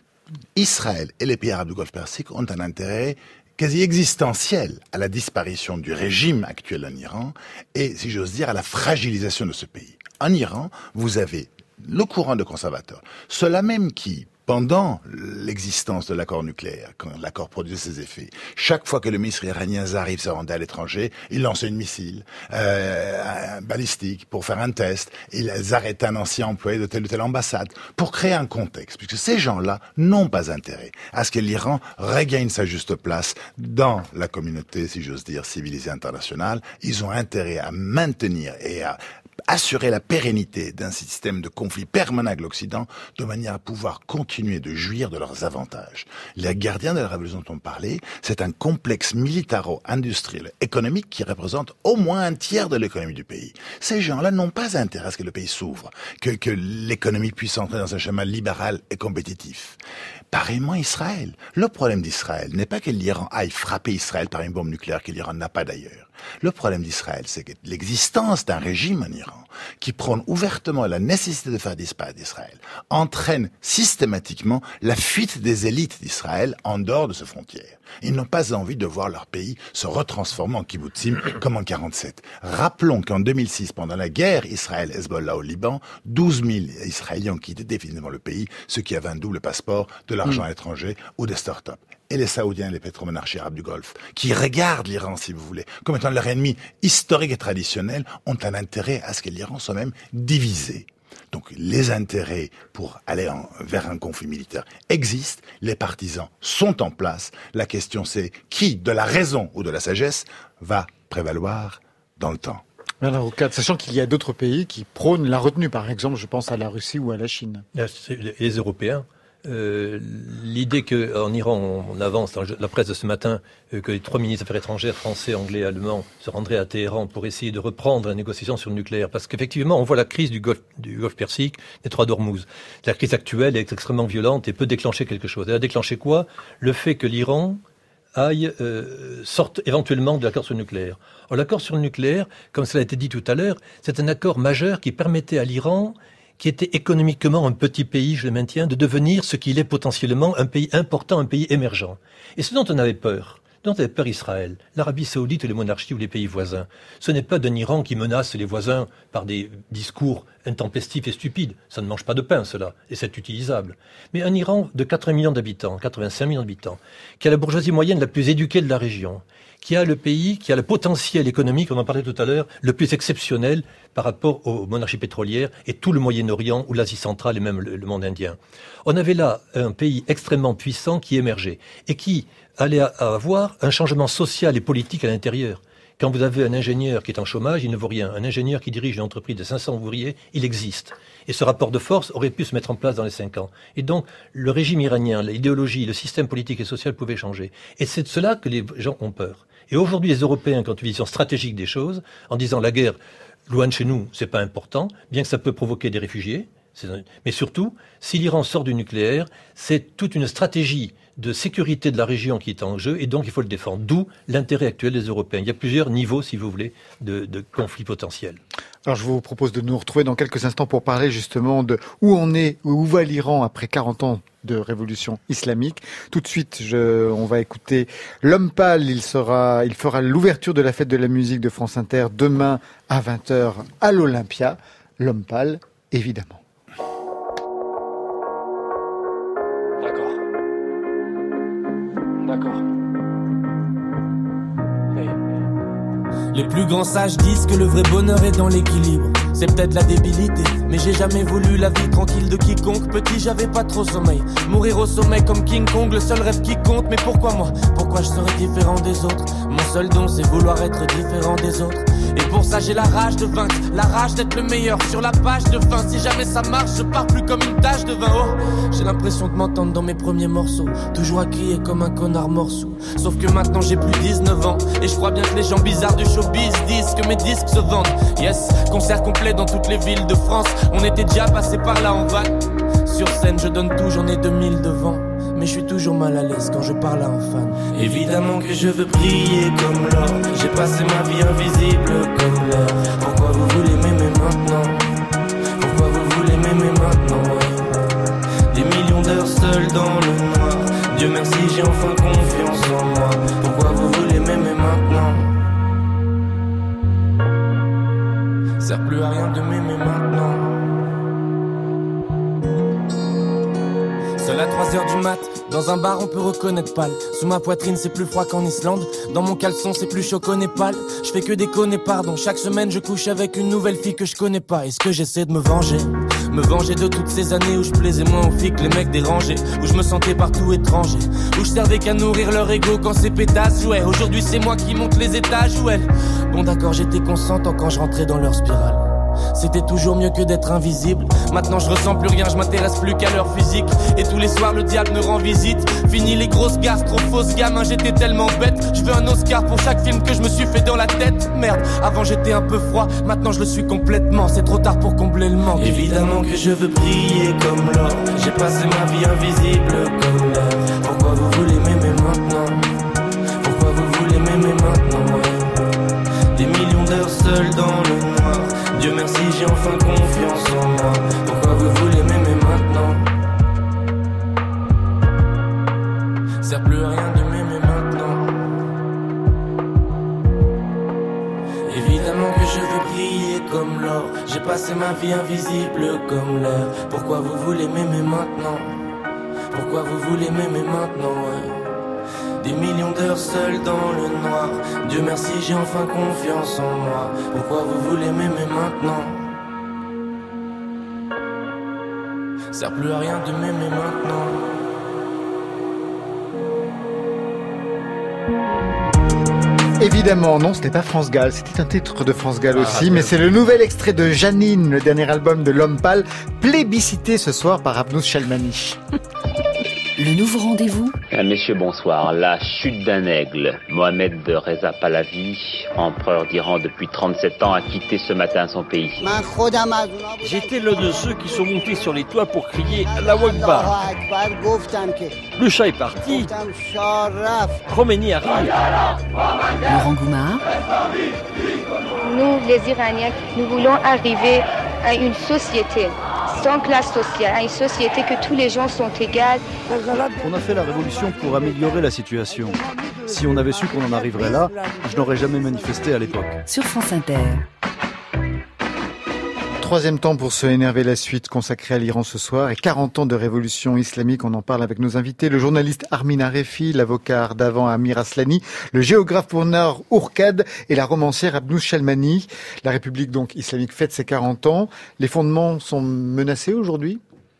Israël et les pays arabes du Golfe Persique ont un intérêt quasi existentiel à la disparition du régime actuel en Iran et, si j'ose dire, à la fragilisation de ce pays. En Iran, vous avez le courant de conservateurs, ceux-là même qui, pendant l'existence de l'accord nucléaire, quand l'accord produit ses effets, chaque fois que le ministre iranien Zarif se rendait à l'étranger, il lançait une missile balistique pour faire un test. Ils arrêtaient un ancien employé de telle ou telle ambassade pour créer un contexte, puisque ces gens-là n'ont pas intérêt à ce que l'Iran regagne sa juste place dans la communauté, si j'ose dire, civilisée internationale. Ils ont intérêt à maintenir et à assurer la pérennité d'un système de conflit permanent avec l'Occident de manière à pouvoir continuer de jouir de leurs avantages. Les gardiens de la révolution dont on parlait, c'est un complexe militaro-industriel économique qui représente au moins un tiers de l'économie du pays. Ces gens-là n'ont pas intérêt à ce que le pays s'ouvre, que l'économie puisse entrer dans un schéma libéral et compétitif. Pareillement Israël. Le problème d'Israël n'est pas que l'Iran aille frapper Israël par une bombe nucléaire que l'Iran n'a pas d'ailleurs. Le problème d'Israël, c'est que l'existence d'un régime en Iran qui prône ouvertement la nécessité de faire disparaître Israël entraîne systématiquement la fuite des élites d'Israël en dehors de ses frontières. Ils n'ont pas envie de voir leur pays se retransformer en kibbutzim comme en 47. Rappelons qu'en 2006, pendant la guerre Israël-Hezbollah au Liban, 12 000 Israéliens ont quitté définitivement le pays, ceux qui avaient un double passeport, de l'argent à l'étranger ou des start-up. Et les Saoudiens et les pétromonarchies arabes du Golfe, qui regardent l'Iran, si vous voulez, comme étant leur ennemi historique et traditionnel, ont un intérêt à ce que l'Iran soit même divisé. Donc les intérêts pour aller vers un conflit militaire existent, les partisans sont en place. La question c'est qui, de la raison ou de la sagesse, va prévaloir dans le temps. Bernard Horcat, sachant qu'il y a d'autres pays qui prônent la retenue, par exemple, je pense à la Russie ou à la Chine. Les Européens. L'idée qu'en Iran, on avance dans la presse de ce matin, que les 3 ministres des Affaires étrangères, français, anglais, allemands, se rendraient à Téhéran pour essayer de reprendre la négociation sur le nucléaire. Parce qu'effectivement, on voit la crise du Golfe Persique, des 3 d'Ormuz. La crise actuelle est extrêmement violente et peut déclencher quelque chose. Elle a déclenché quoi? Le fait que l'Iran sorte éventuellement de l'accord sur le nucléaire. Or, l'accord sur le nucléaire, comme cela a été dit tout à l'heure, c'est un accord majeur qui permettait à l'Iran, qui était économiquement un petit pays, je le maintiens, de devenir ce qu'il est potentiellement, un pays important, un pays émergent. Et ce dont on avait peur Israël, l'Arabie Saoudite et les monarchies ou les pays voisins, ce n'est pas d'un Iran qui menace les voisins par des discours intempestifs et stupides. Ça ne mange pas de pain, cela, et c'est utilisable. Mais un Iran de 80 millions d'habitants, 85 millions d'habitants, qui a la bourgeoisie moyenne la plus éduquée de la région, qui a le pays, qui a le potentiel économique, on en parlait tout à l'heure, le plus exceptionnel par rapport aux monarchies pétrolières et tout le Moyen-Orient ou l'Asie centrale et même le monde indien. On avait là un pays extrêmement puissant qui émergeait et qui allait avoir un changement social et politique à l'intérieur. Quand vous avez un ingénieur qui est en chômage, il ne vaut rien. Un ingénieur qui dirige une entreprise de 500 ouvriers, il existe. Et ce rapport de force aurait pu se mettre en place dans les 5 ans. Et donc, le régime iranien, l'idéologie, le système politique et social pouvaient changer. Et c'est de cela que les gens ont peur. Et aujourd'hui, les Européens, quand une vision stratégique des choses, en disant la guerre, loin de chez nous, c'est pas important, bien que ça peut provoquer des réfugiés, Mais surtout, si l'Iran sort du nucléaire, c'est toute une stratégie de sécurité de la région qui est en jeu, et donc il faut le défendre. D'où l'intérêt actuel des Européens. Il y a plusieurs niveaux, si vous voulez, de conflits potentiels. Alors je vous propose de nous retrouver dans quelques instants pour parler justement de où va l'Iran après 40 ans de révolution islamique. Tout de suite, on va écouter L'Homme Pâle. Il fera l'ouverture de la fête de la musique de France Inter demain à 20h à l'Olympia. L'Homme Pâle, évidemment. D'accord. Hey. Les plus grands sages disent que le vrai bonheur est dans l'équilibre. C'est peut-être la débilité, mais j'ai jamais voulu la vie tranquille de quiconque. Petit, j'avais pas trop sommeil. Mourir au sommet comme King Kong, le seul rêve qui compte. Mais pourquoi moi? Pourquoi je serais différent des autres? Mon seul don, c'est vouloir être différent des autres. Et pour ça, j'ai la rage de vaincre, la rage d'être le meilleur sur la page de fin. Si jamais ça marche, je pars plus comme une tache de vin. Oh, j'ai l'impression de m'entendre dans mes premiers morceaux, toujours à crier comme un connard morceau. Sauf que maintenant j'ai plus 19 ans, et je crois bien que les gens bizarres du showbiz disent que mes disques se vendent. Yes, concert complet dans toutes les villes de France. On était déjà passé par là en van. Sur scène, je donne tout, j'en ai 2000 devant. Mais je suis toujours mal à l'aise quand je parle à un fan. Évidemment que je veux briller comme l'or. J'ai passé ma vie invisible comme l'air. Pourquoi vous voulez m'aimer maintenant? Pourquoi vous voulez m'aimer maintenant, ouais. Des millions d'heures seules dans le noir. Dieu merci, j'ai enfin confiance en moi. Pourquoi vous voulez m'aimer maintenant? Sert plus à rien de m'aimer maintenant. Seul à 3h du mat, dans un bar on peut reconnaître pâle. Sous ma poitrine c'est plus froid qu'en Islande. Dans mon caleçon c'est plus chaud qu'au Népal. Je fais que déconner pardon. Chaque semaine je couche avec une nouvelle fille que je connais pas. Est-ce que j'essaie de me venger? Me venger de toutes ces années où je plaisais moins aux filles que les mecs dérangés. Où je me sentais partout étranger. Où je servais qu'à nourrir leur ego quand ces pétasses jouaient. Aujourd'hui c'est moi qui monte les étages où elles. Bon d'accord j'étais consentant quand je rentrais dans leur spirale. C'était toujours mieux que d'être invisible. Maintenant je ressens plus rien, je m'intéresse plus qu'à leur physique. Et tous les soirs le diable me rend visite. Fini les grosses gaffes, trop fausses gamin, j'étais tellement bête. Je veux un Oscar pour chaque film que je me suis fait dans la tête. Merde, avant j'étais un peu froid, maintenant je le suis complètement. C'est trop tard pour combler le manque. Évidemment que je veux briller comme l'or. J'ai passé ma vie invisible comme l'air. Pourquoi vous voulez m'aimer maintenant? Pourquoi vous voulez m'aimer maintenant, ouais. Des millions d'heures seules dans le noir. Dieu merci, j'ai enfin confiance en moi. Pourquoi vous voulez m'aimer maintenant? Sert plus à rien de m'aimer maintenant. Évidemment que je veux briller comme l'or. J'ai passé ma vie invisible comme l'air. Pourquoi vous voulez m'aimer maintenant? Pourquoi vous voulez m'aimer maintenant, ouais. Des millions d'heures seules dans le noir. Dieu merci, j'ai enfin confiance en moi. Pourquoi vous voulez m'aimer maintenant? Sert plus à rien de m'aimer maintenant. Évidemment, non, ce n'est pas France Gall, c'était un titre de France Gall aussi, mais c'est le nouvel extrait de Janine, le dernier album de L'Homme Pâle, plébiscité ce soir par Abnous Chalmani. Le nouveau rendez-vous. Messieurs, bonsoir. La chute d'un aigle. Mohamed de Reza Pahlavi, empereur d'Iran depuis 37 ans, a quitté ce matin son pays. J'étais l'un de ceux qui sont montés sur les toits pour crier Allahu Akbar. Le chat est parti. Khomeini arrive. Laurent Goumard. Nous, les Iraniens, nous voulons arriver à une société sans classe sociale, à une société que tous les gens sont égaux. On a fait la révolution pour améliorer la situation. Si on avait su qu'on en arriverait là, je n'aurais jamais manifesté à l'époque. Sur France Inter. Troisième temps pour se énerver, la suite consacrée à l'Iran ce soir et 40 ans de révolution islamique. On en parle avec nos invités, le journaliste Armin Arefi, l'avocat Ardavan Amir Aslani, le géographe Pournard Ourkad et la romancière Abnous Chalmani. La République donc islamique fête ses 40 ans. Les fondements sont menacés aujourd'hui ?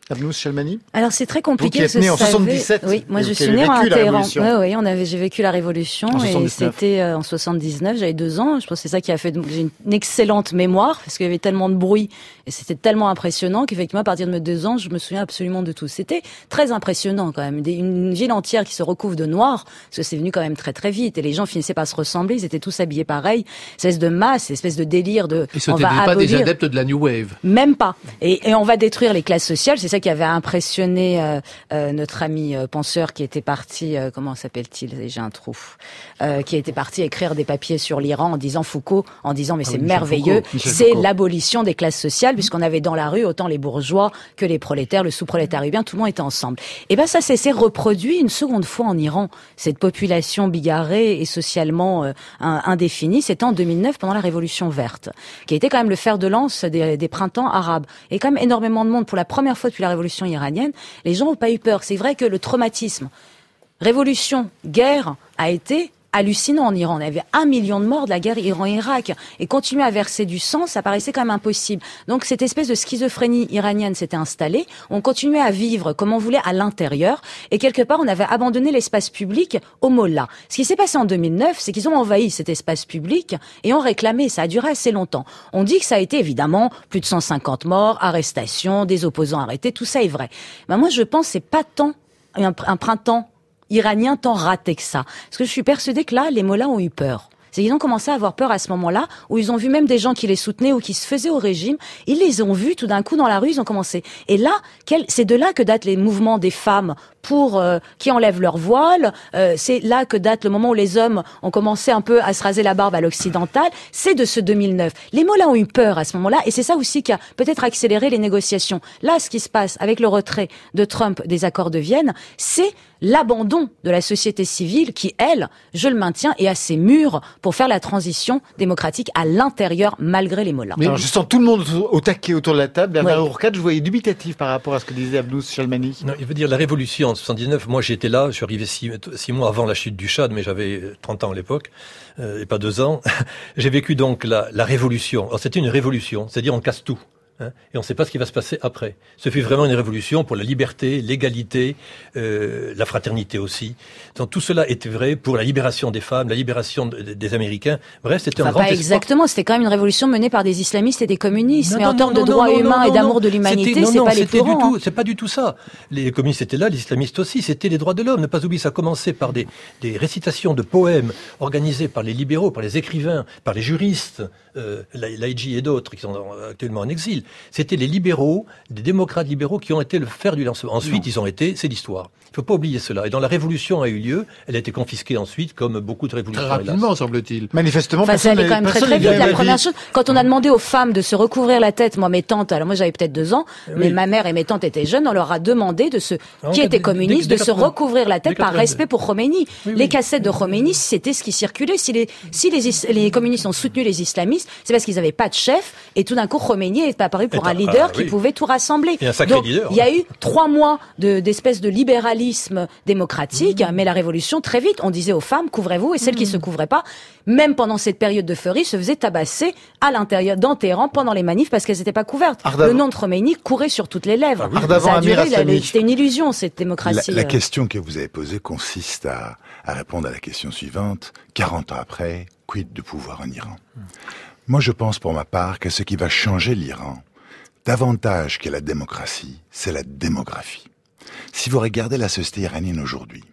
Abnous Shalmani? Alors c'est très compliqué. Vous qui êtes né en 77. Oui, moi je suis né à Téhéran. J'ai vécu la Révolution et c'était en 79. J'avais 2 ans. Je pense que c'est ça qui a fait. J'ai une excellente mémoire parce qu'il y avait tellement de bruit et c'était tellement impressionnant qu'effectivement à partir de mes 2 ans, je me souviens absolument de tout. C'était très impressionnant quand même. Une ville entière qui se recouvre de noir parce que c'est venu quand même très très vite et les gens finissaient par se ressembler. Ils étaient tous habillés pareil. Espèce de masse, espèce de délire de. Et ce n'étaient pas des adeptes de la New Wave. Même pas. Et on va détruire les classes sociales. C'est ça qui avait impressionné notre ami penseur qui était parti, comment s'appelle-t-il? J'ai un trou. Qui était parti écrire des papiers sur l'Iran en disant Foucault, en disant mais c'est merveilleux, c'est l'abolition des classes sociales puisqu'on avait dans la rue autant les bourgeois que les prolétaires, le sous-prolétariat, bien tout le monde était ensemble. Et ben ça s'est reproduit une seconde fois en Iran. Cette population bigarrée et socialement indéfinie, c'était en 2009 pendant la Révolution verte, qui a été quand même le fer de lance des printemps arabes. Et quand même énormément de monde pour la première fois depuis la Révolution iranienne, les gens n'ont pas eu peur. C'est vrai que le traumatisme, révolution, guerre, a été hallucinant en Iran. On avait 1 million de morts de la guerre Iran-Irak. Et continuer à verser du sang, ça paraissait quand même impossible. Donc cette espèce de schizophrénie iranienne s'était installée. On continuait à vivre comme on voulait à l'intérieur. Et quelque part, on avait abandonné l'espace public aux mollahs. Ce qui s'est passé en 2009, c'est qu'ils ont envahi cet espace public et ont réclamé. Ça a duré assez longtemps. On dit que ça a été évidemment plus de 150 morts, arrestations, des opposants arrêtés. Tout ça est vrai. Mais moi, je pense que c'est pas tant un printemps iranien tant raté que ça. Parce que je suis persuadée que là, les mollahs ont eu peur. C'est qu'ils ont commencé à avoir peur à ce moment-là, où ils ont vu même des gens qui les soutenaient ou qui se faisaient au régime, ils les ont vus tout d'un coup dans la rue, ils ont commencé. Et là, c'est de là que datent les mouvements des femmes pour qui enlèvent leur voile. C'est là que date le moment où les hommes ont commencé un peu à se raser la barbe à l'occidental. C'est de ce 2009. Les mollahs ont eu peur à ce moment-là, et c'est ça aussi qui a peut-être accéléré les négociations. Là, ce qui se passe avec le retrait de Trump des accords de Vienne, c'est l'abandon de la société civile qui, elle, je le maintiens, est assez mûre pour faire la transition démocratique à l'intérieur, malgré les mollahs. Alors, je sens tout le monde au taquet autour de la table. Bernard Ourcade, je voyais dubitatif par rapport à ce que disait Abnous Shalmani. Non, il veut dire la révolution en 79. Moi, j'étais là. Je suis arrivé 6 mois avant la chute du Shah, mais j'avais 30 ans à l'époque, et pas 2 ans. J'ai vécu donc la révolution. Alors, c'était une révolution, c'est-à-dire on casse tout. Et on ne sait pas ce qui va se passer après. Ce fut vraiment une révolution pour la liberté, l'égalité, la fraternité aussi. Donc tout cela était vrai pour la libération des femmes, la libération des Américains. Bref, c'était un grand espoir. Pas exactement, c'était quand même une révolution menée par des islamistes et des communistes. Mais en termes de droits humains et d'amour de l'humanité, c'est pas les plus grands. C'est pas du tout ça. Les communistes étaient là, les islamistes aussi. C'était les droits de l'homme. Ne pas oublier, ça a commencé par des récitations de poèmes organisées par les libéraux, par les écrivains, par les juristes, Laïji et d'autres qui sont actuellement en exil. C'était les libéraux, des démocrates libéraux qui ont été le fer du lancement. Ensuite, c'est l'histoire. Il ne faut pas oublier cela. Et dans la révolution a eu lieu, elle a été confisquée ensuite, comme beaucoup de révolutions. Très rapidement, semble-t-il. Manifestement, ça allait quand même très vite. La première chose, quand on a demandé aux femmes de se recouvrir la tête, moi, mes tantes, alors moi j'avais peut-être 2 ans, mais ma mère et mes tantes étaient jeunes, on leur a demandé qui étaient communistes, de se recouvrir la tête par respect pour Khomeini. Les cassettes de Khomeini, c'était ce qui circulait. Si les communistes ont soutenu les islamistes, c'est parce qu'ils n'avaient pas de chef, et tout d'un coup, Khomeini est apparu pour un leader qui pouvait tout rassembler. Donc, il y a eu 3 mois d'espèce de libéralisme démocratique, mais la révolution, très vite, on disait aux femmes, couvrez-vous, et celles qui se couvraient pas, même pendant cette période d'euphorie, se faisaient tabasser à l'intérieur, dans Téhéran, pendant les manifs, parce qu'elles n'étaient pas couvertes. Le nom de Khomeini courait sur toutes les lèvres. Ça a duré, c'était une illusion, cette démocratie. La question que vous avez posée consiste à répondre à la question suivante. 40 ans après, quid du pouvoir en Iran? Moi, je pense pour ma part que ce qui va changer l'Iran, davantage que la démocratie, c'est la démographie. Si vous regardez la société iranienne aujourd'hui,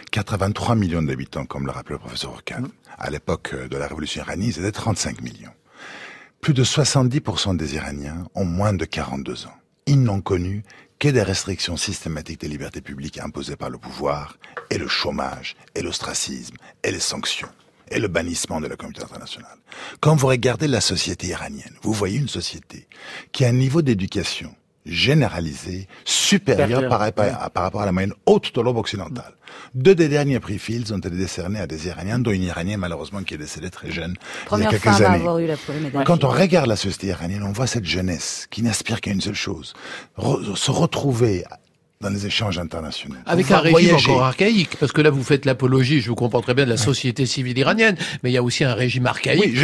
83 millions d'habitants, comme le rappelait le professeur Ourcade, à l'époque de la révolution iranienne, c'était 35 millions. Plus de 70% des Iraniens ont moins de 42 ans. Ils n'ont connu que des restrictions systématiques des libertés publiques imposées par le pouvoir, et le chômage, et l'ostracisme, et les sanctions, et le bannissement de la communauté internationale. Quand vous regardez la société iranienne, vous voyez une société qui a un niveau d'éducation généralisé supérieur par rapport à la moyenne haute de l'Europe occidentale. 2 des derniers prix Fields ont été décernés à des Iraniens, dont une Iranienne malheureusement qui est décédée très jeune il y a quelques années. Quand on regarde la société iranienne, on voit cette jeunesse qui n'aspire qu'à une seule chose, se retrouver dans les échanges internationaux. Avec un régime encore archaïque, parce que là vous faites l'apologie, je vous comprends très bien, de la société civile iranienne, mais il y a aussi un régime archaïque. Oui,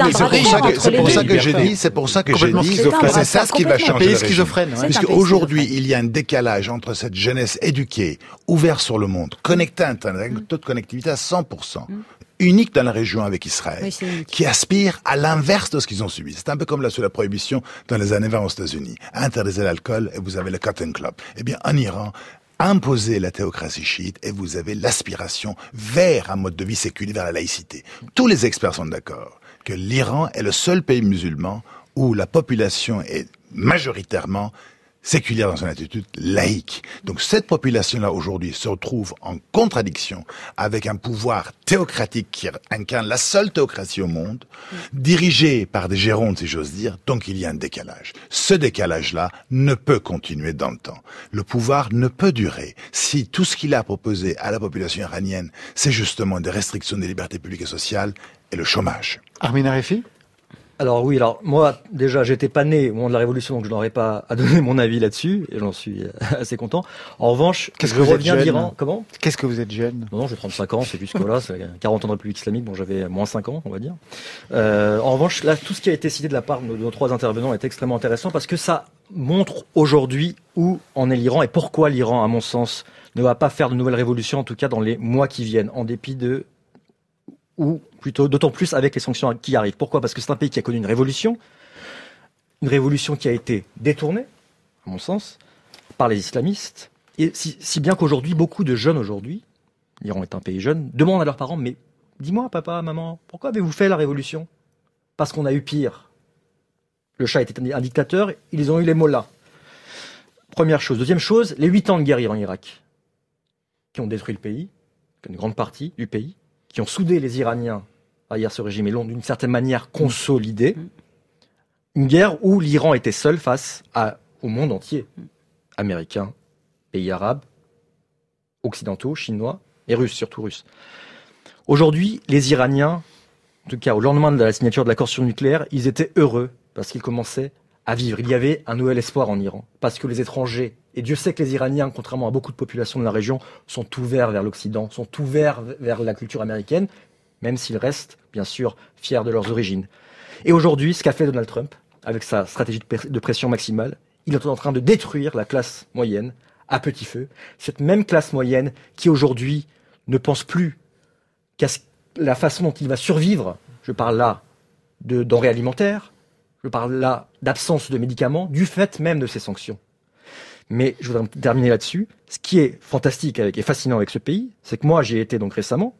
c'est pour ça que j'ai dit que c'est ça ce qui va changer le régime. Puisque aujourd'hui, il y a un décalage entre cette jeunesse éduquée, ouverte sur le monde, connectée à Internet, avec taux de connectivité à 100%. Unique dans la région avec Israël, qui aspire à l'inverse de ce qu'ils ont subi. C'est un peu comme sous la prohibition dans les années 20 aux États-Unis. Interdisez l'alcool et vous avez le Cotton Club. Eh bien, en Iran, imposez la théocratie chiite et vous avez l'aspiration vers un mode de vie séculier, vers la laïcité. Tous les experts sont d'accord que l'Iran est le seul pays musulman où la population est majoritairement séculière dans son attitude laïque. Donc cette population-là aujourd'hui se retrouve en contradiction avec un pouvoir théocratique qui incarne la seule théocratie au monde, dirigée par des gérontes, si j'ose dire, donc il y a un décalage. Ce décalage-là ne peut continuer dans le temps. Le pouvoir ne peut durer si tout ce qu'il a proposé à la population iranienne, c'est justement des restrictions des libertés publiques et sociales et le chômage. Armin Harefi ? Alors oui, moi déjà j'étais pas né au moment de la Révolution, donc je n'aurais pas à donner mon avis là-dessus, et j'en suis assez content. En revanche, je reviens d'Iran. Comment ? Qu'est-ce que vous êtes jeune ? Non, j'ai 35 ans, c'est juste que là, c'est 40 ans de République islamique, bon j'avais moins 5 ans, on va dire. En revanche, là, tout ce qui a été cité de la part de nos trois intervenants est extrêmement intéressant parce que ça montre aujourd'hui où en est l'Iran et pourquoi l'Iran, à mon sens, ne va pas faire de nouvelles révolutions, en tout cas dans les mois qui viennent, en dépit de... ou plutôt d'autant plus avec les sanctions qui arrivent. Pourquoi ? Parce que c'est un pays qui a connu une révolution qui a été détournée, à mon sens, par les islamistes, et si bien qu'aujourd'hui, beaucoup de jeunes aujourd'hui, l'Iran est un pays jeune, demandent à leurs parents, mais dis-moi papa, maman, pourquoi avez-vous fait la révolution ? Parce qu'on a eu pire. Le Shah était un dictateur, ils ont eu les mollahs. Première chose. Deuxième chose, les 8 ans de guerre Iran-Irak, qui ont détruit le pays, une grande partie du pays, qui ont soudé les Iraniens derrière ce régime et l'ont d'une certaine manière consolidé. Une guerre où l'Iran était seul face au monde entier. Américains, pays arabes, occidentaux, chinois et russes, surtout russes. Aujourd'hui, les Iraniens, en tout cas au lendemain de la signature de l'accord sur le nucléaire, ils étaient heureux parce qu'ils commençaient à vivre. Il y avait un nouvel espoir en Iran. Parce que les étrangers, et Dieu sait que les Iraniens, contrairement à beaucoup de populations de la région, sont ouverts vers l'Occident, sont ouverts vers la culture américaine, même s'ils restent, bien sûr, fiers de leurs origines. Et aujourd'hui, ce qu'a fait Donald Trump, avec sa stratégie de pression maximale, il est en train de détruire la classe moyenne à petit feu. Cette même classe moyenne qui, aujourd'hui, ne pense plus qu'à la façon dont il va survivre. Je parle là de denrées alimentaires, je parle là d'absence de médicaments, du fait même de ces sanctions. Mais je voudrais terminer là-dessus. Ce qui est fantastique et fascinant avec ce pays, c'est que moi, j'y ai été donc récemment,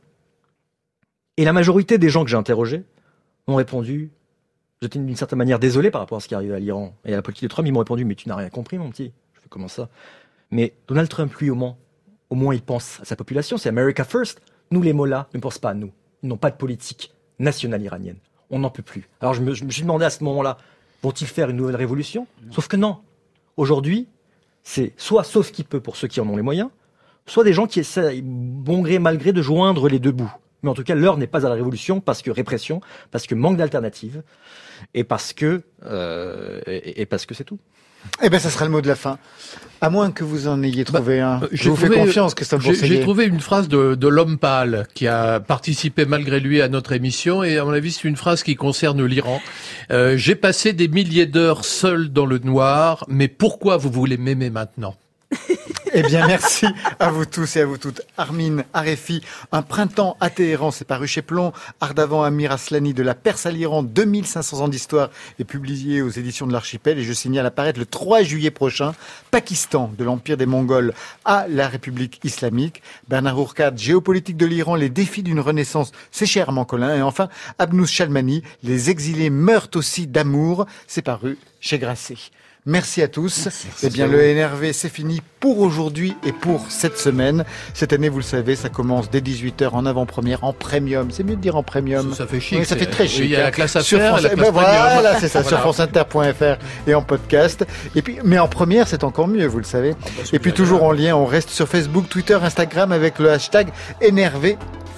et la majorité des gens que j'ai interrogés m'ont répondu, j'étais d'une certaine manière désolé par rapport à ce qui arrivait à l'Iran et à la politique de Trump, ils m'ont répondu, mais tu n'as rien compris, mon petit. Je fais comment ça ? Mais Donald Trump, lui, au moins, il pense à sa population, c'est America First. Nous, les mollahs, ne pensent pas à nous. Ils n'ont pas de politique nationale iranienne. On n'en peut plus. Alors je me suis demandé à ce moment-là, vont-ils faire une nouvelle révolution ? Sauf que non. Aujourd'hui, c'est soit sauf qui peut pour ceux qui en ont les moyens, soit des gens qui essaient, bon gré, mal gré, de joindre les deux bouts. Mais en tout cas, l'heure n'est pas à la révolution parce que répression, parce que manque d'alternative, et parce que c'est tout. Eh ben, ça sera le mot de la fin. À moins que vous en ayez trouvé un. Je vous fais confiance, Christophe Bourseguier. J'ai trouvé une phrase de l'homme pâle qui a participé malgré lui à notre émission, et à mon avis, c'est une phrase qui concerne l'Iran. J'ai passé des milliers d'heures seul dans le noir, mais pourquoi vous voulez m'aimer maintenant ? Eh bien, merci à vous tous et à vous toutes. Armin Harefi, Un printemps à Téhéran, c'est paru chez Plomb. Ardavan Amir Aslani, De la Perse à l'Iran, 2500 ans d'histoire, est publié aux éditions de l'Archipel. Et je signale apparaître le 3 juillet prochain, Pakistan, de l'Empire des Mongols à la République islamique. Bernard Hourkade, Géopolitique de l'Iran, les défis d'une renaissance, c'est chez Armand Collin. Et enfin, Abnous Chalmani, Les exilés meurent aussi d'amour, c'est paru chez Grasset. Merci à tous. Eh bien, le NRV, c'est fini pour aujourd'hui et pour cette semaine. Cette année, vous le savez, ça commence dès 18h en avant-première, en premium. C'est mieux de dire en premium. Ça fait chic. Oui, ça fait très chic. Il y a la classe à faire, France... la classe voilà, c'est ça, sur franceinter.fr et en podcast. Et puis, mais en première, c'est encore mieux, vous le savez. Et puis, toujours en lien, on reste sur Facebook, Twitter, Instagram avec le hashtag NRV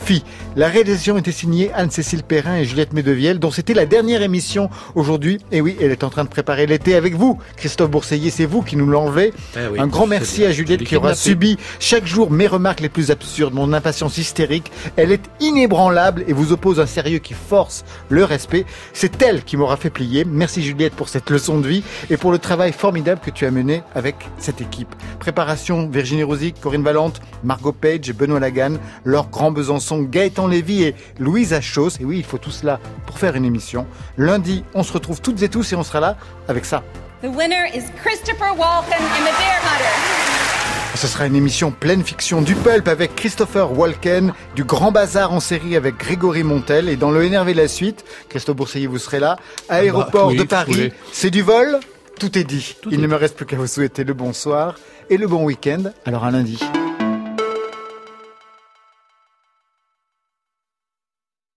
filles. La réalisation était signée Anne-Cécile Perrin et Juliette Medevielle, dont c'était la dernière émission aujourd'hui. Et oui, elle est en train de préparer l'été avec vous. Christophe Bourseiller, c'est vous qui nous l'enlevez. Oui, un grand merci à Juliette qui aura subi chaque jour mes remarques les plus absurdes, mon impatience hystérique. Elle est inébranlable et vous oppose un sérieux qui force le respect. C'est elle qui m'aura fait plier. Merci Juliette pour cette leçon de vie et pour le travail formidable que tu as mené avec cette équipe. Préparation, Virginie Rosic, Corinne Valente, Margot Page, Benoît Lagan, Laure Grand-Besançon, Gaëtan Lévy et Louise Achos. Et oui, il faut tout cela pour faire une émission. Lundi, on se retrouve toutes et tous et on sera là avec ça. The winner is Christopher Walken in The Bear Hunter. Ce sera une émission pleine fiction du pulp avec Christopher Walken, du Grand Bazar en série avec Grégory Montel et dans le NRV la suite, Christophe Bourseiller, vous serez là, aéroport de Paris, c'est du vol, tout est dit. Il ne me reste plus qu'à vous souhaiter le bonsoir et le bon week-end, alors à lundi.